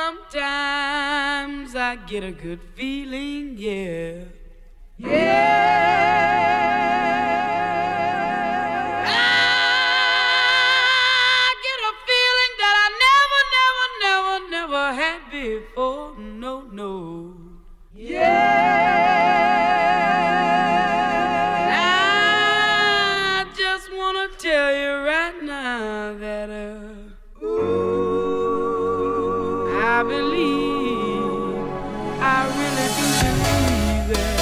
sometimes I get a good feeling, yeah. Yeah. I get a feeling that I never had before. No, no. Yeah. I just wanna tell you right now that I believe, I really do believe it.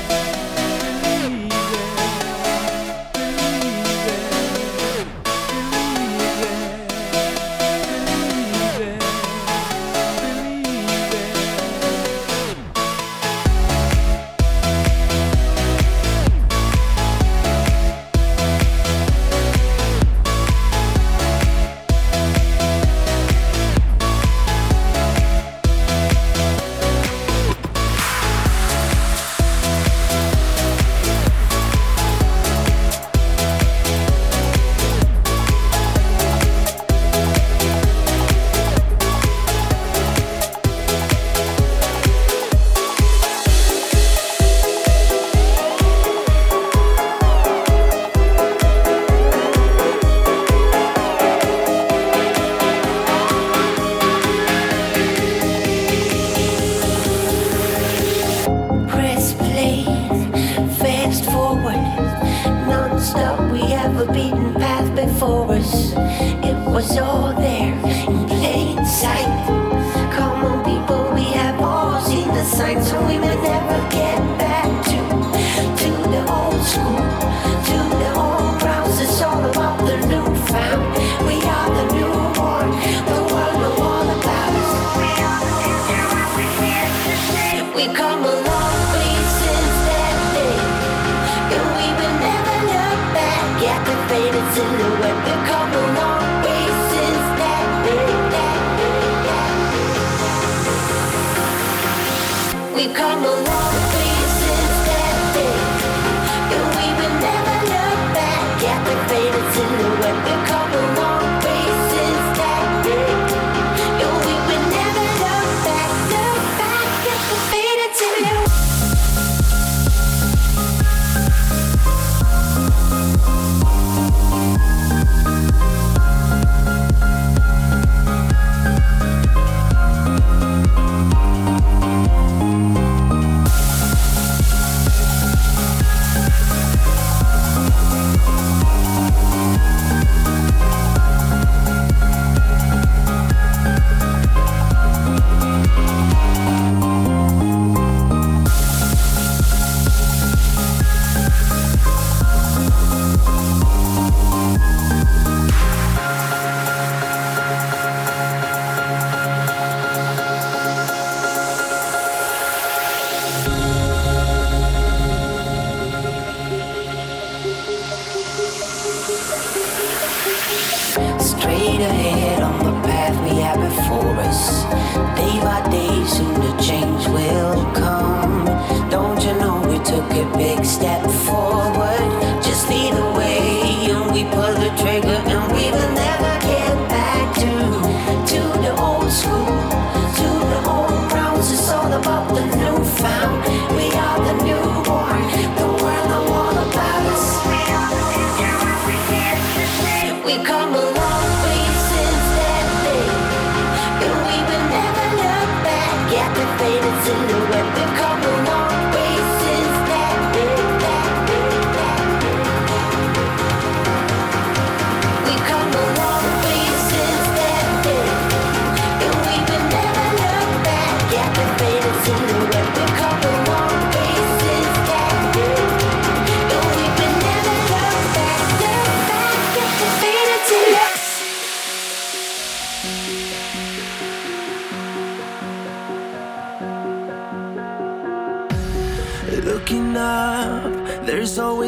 Looking up, there's always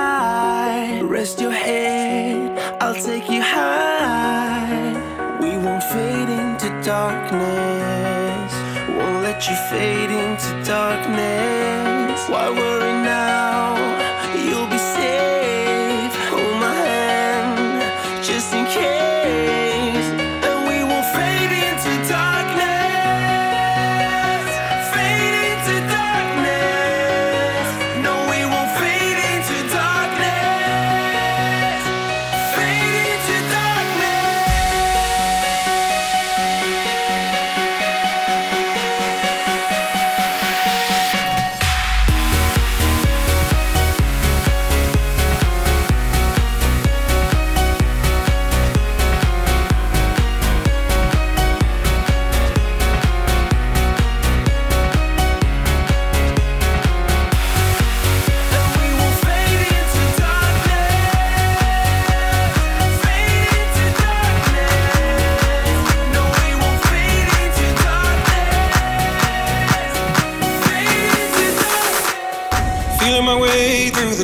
sky. Rest your head, I'll take you high. We won't fade into darkness, won't let you fade into darkness. Why worry now? You'll be safe. Hold my hand, just in case. And we won't fade into darkness.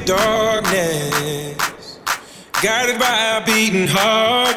darkness, guided by a beating heart.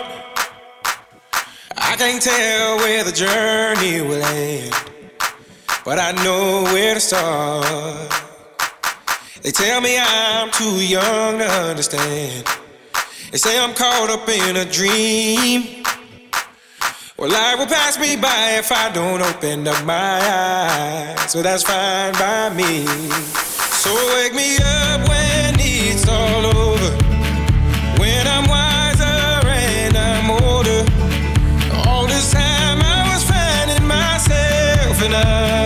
I can't tell where the journey will end, but I know where to start. They tell me I'm too young to understand. They say I'm caught up in a dream. Well, life will pass me by if I don't open up my eyes. So that's fine by me. So wake me up when it's all over, when I'm wiser and I'm older. All this time I was finding myself and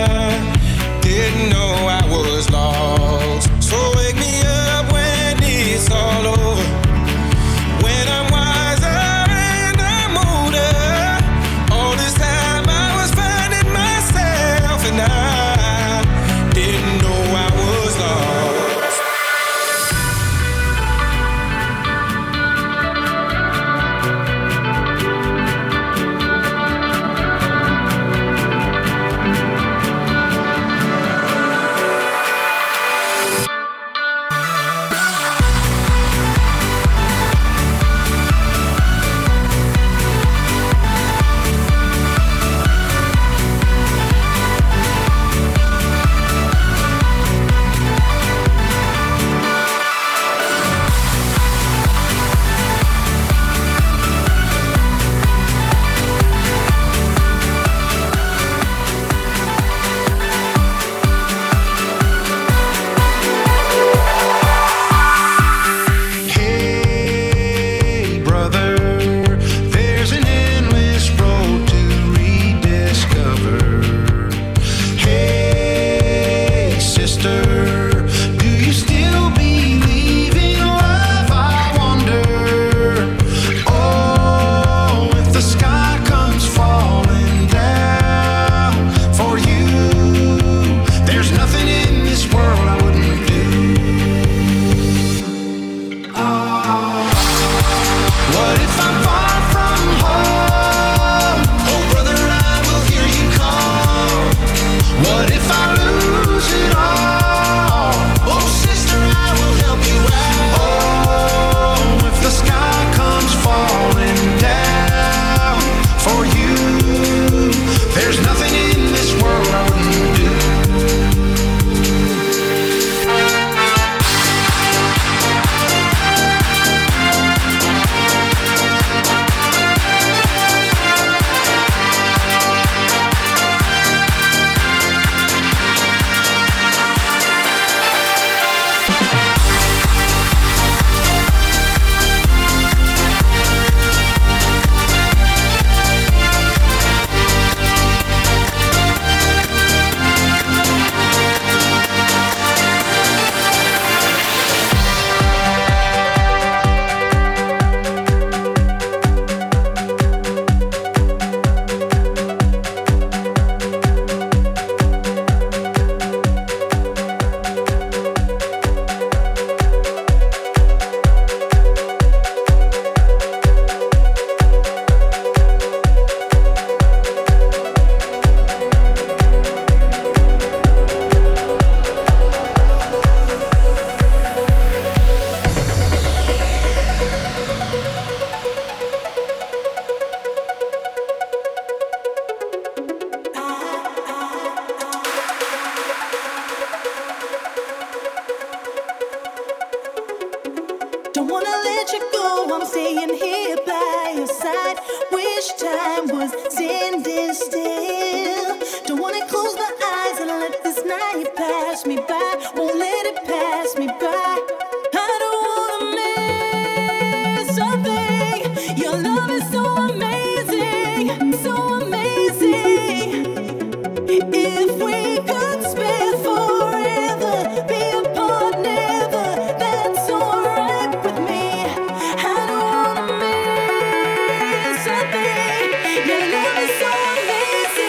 I didn't know I was lost. So wake me up when it's all over, when I'm wiser and I'm older. All this time I was finding myself and I didn't know I was lost. Your love is so amazing.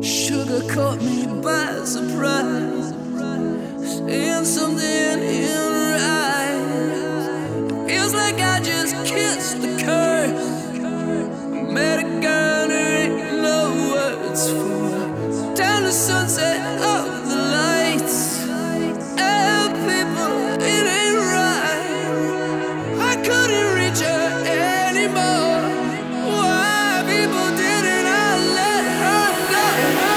Sugar caught me by surprise, saying something in her eyes. Feels like I just kissed the curse. I met a girl there ain't no words for. Down the sunset of the lights, and people, it ain't right. I couldn't reach her anymore. Why people didn't I let her go?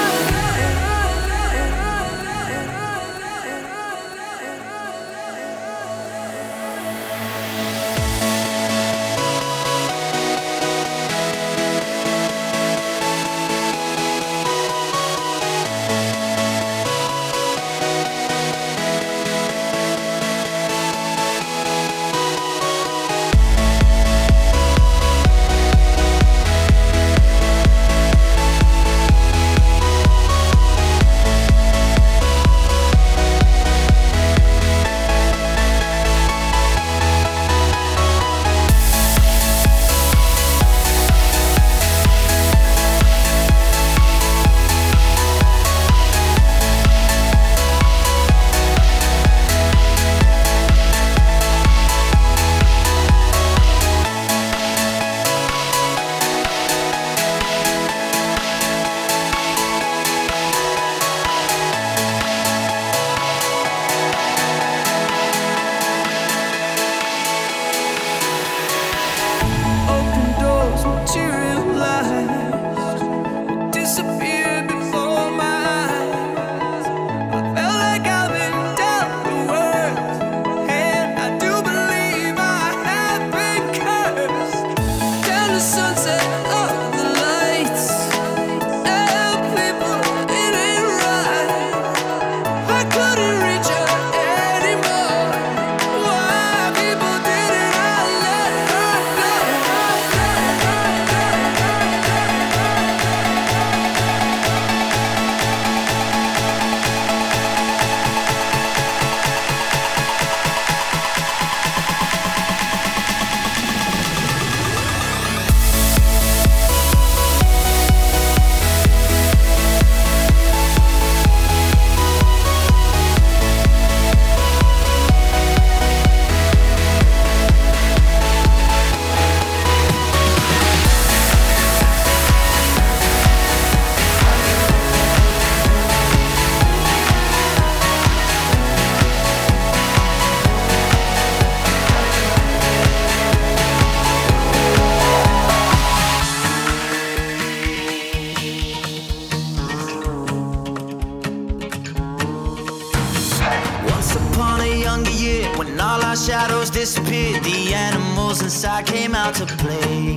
Shadows disappeared, the animals inside came out to play.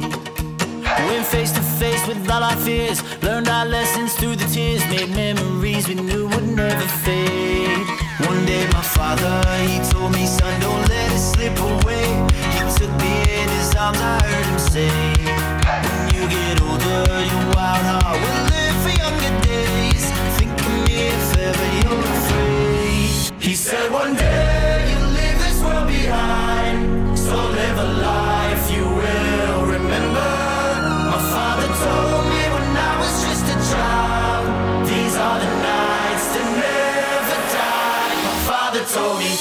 Went face to face with all our fears, learned our lessons through the tears, made memories we knew would never fade. One day my father, he told me, son, don't let it slip away. He took me in his arms, I heard him say, when you get older, your wild heart will live for younger days. Think of me if ever you're afraid. He said one day you'll leave this world behind, so live a life you will remember. My father told me when I was just a child, these are the nights that never die. My father told me.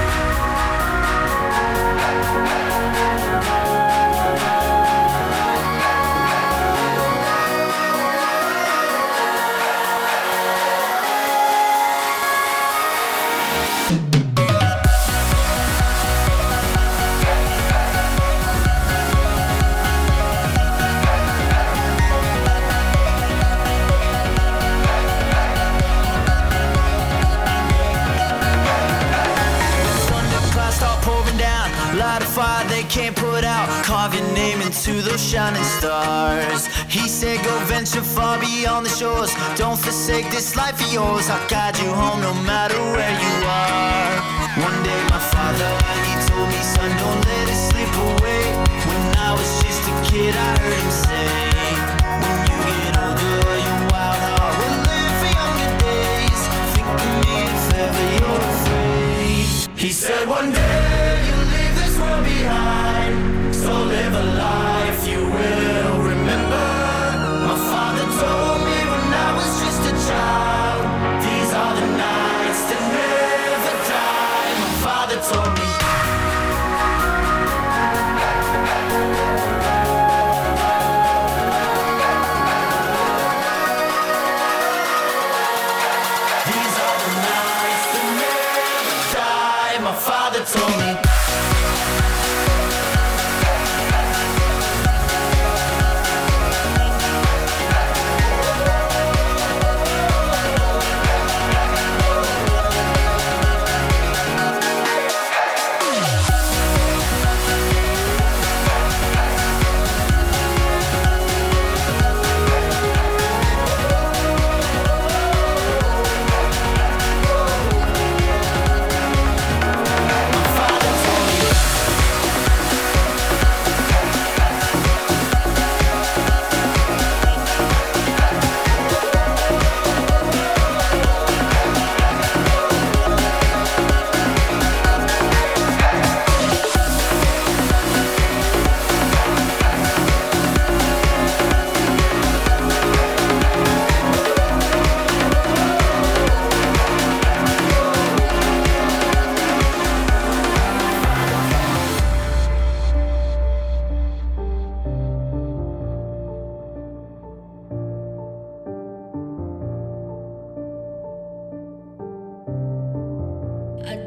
Light a fire they can't put out, carve your name into those shining stars. He said go venture far beyond the shores, don't forsake this life of yours. I'll guide you home no matter where you are. One day my father, he told me, son, don't let it slip away. When I was just a kid I heard him say, when you get older your wild heart will live for younger days. Think of me if ever you're afraid. He said one day you'll leave this world behind, so live a life you will remember. My father told me when I was just a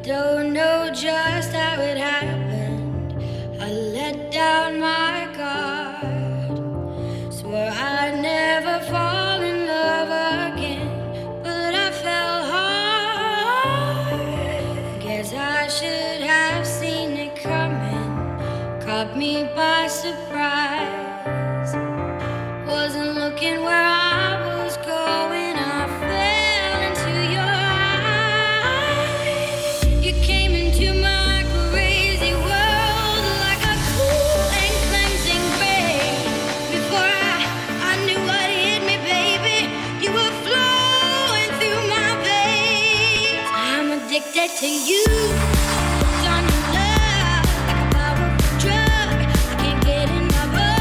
don't know just how it happened. I let down my guard. Swore I'd never fall in love again, but I fell hard. Guess I should have seen it coming. Caught me by surprise. Wasn't looking where I was going. I fell into your eyes. You came into my crazy world like a cool and cleansing rain. Before I knew what hit me, baby, you were flowing through my veins. I'm addicted to you. Hooked on your love like a powerful drug. I can't get enough of.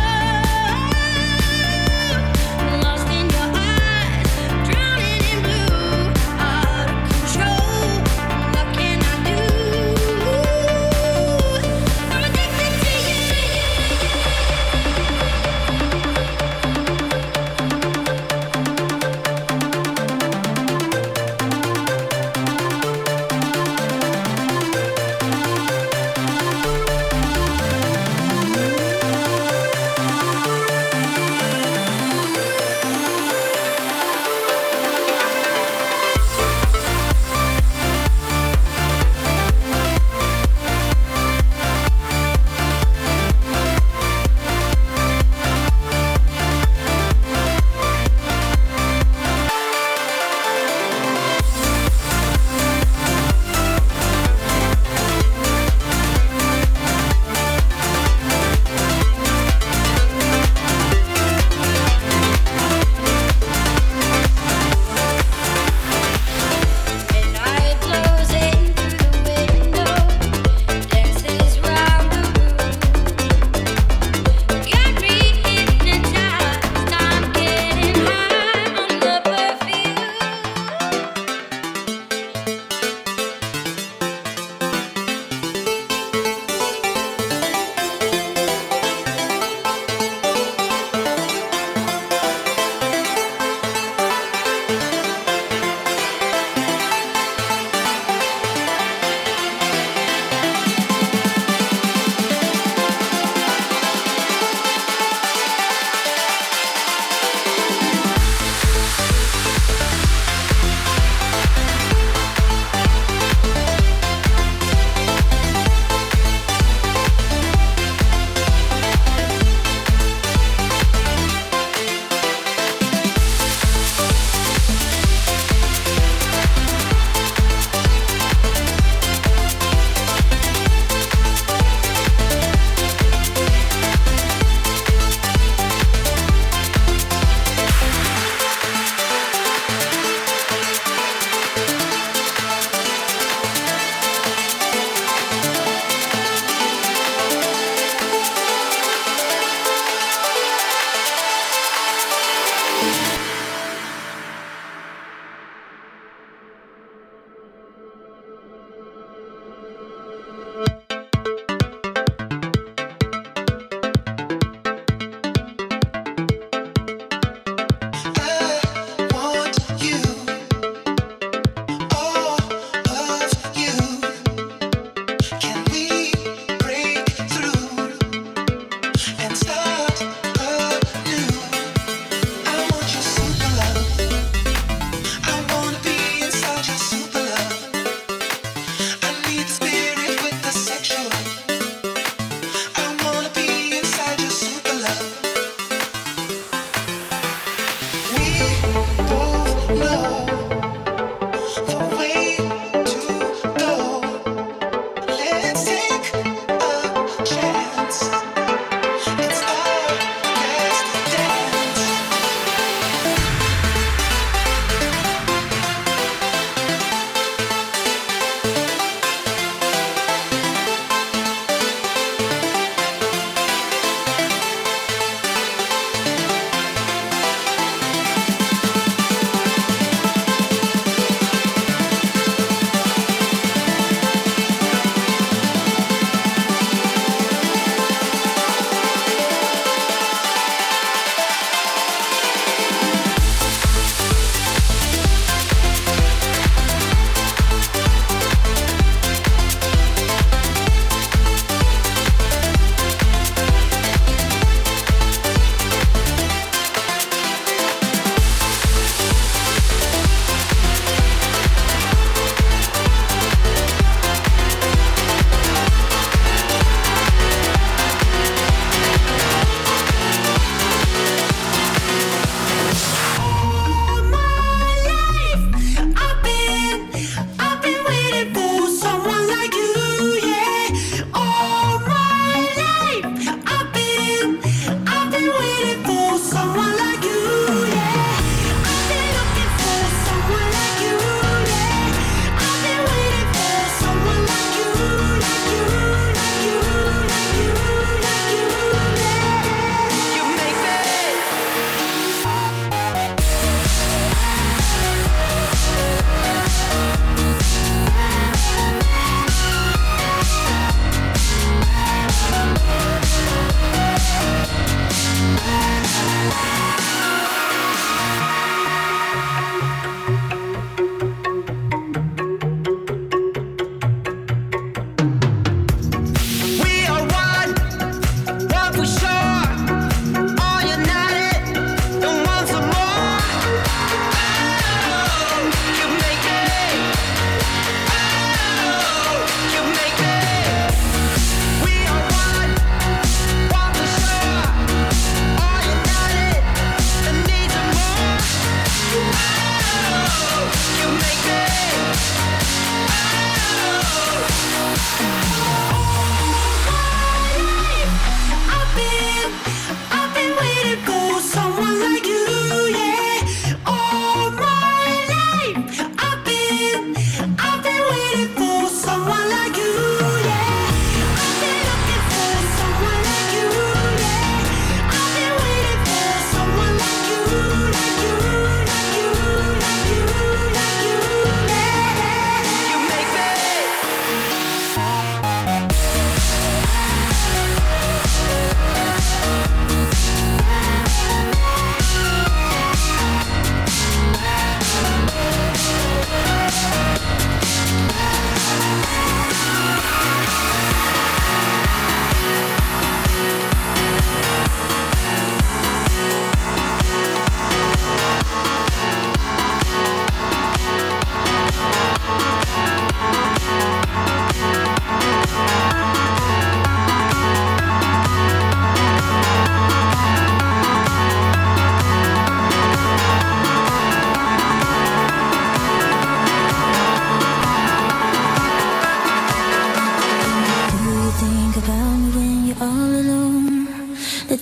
I'm lost in your eyes, drowning in blue, out of control. What can I do? I'm addicted to you.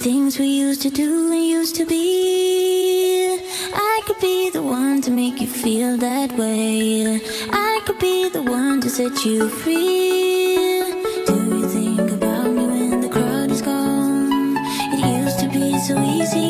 things we used to do and used to be. I could be the one to make you feel that way. I could be the one to set you free. Do you think about me when the crowd is gone? It used to be so easy.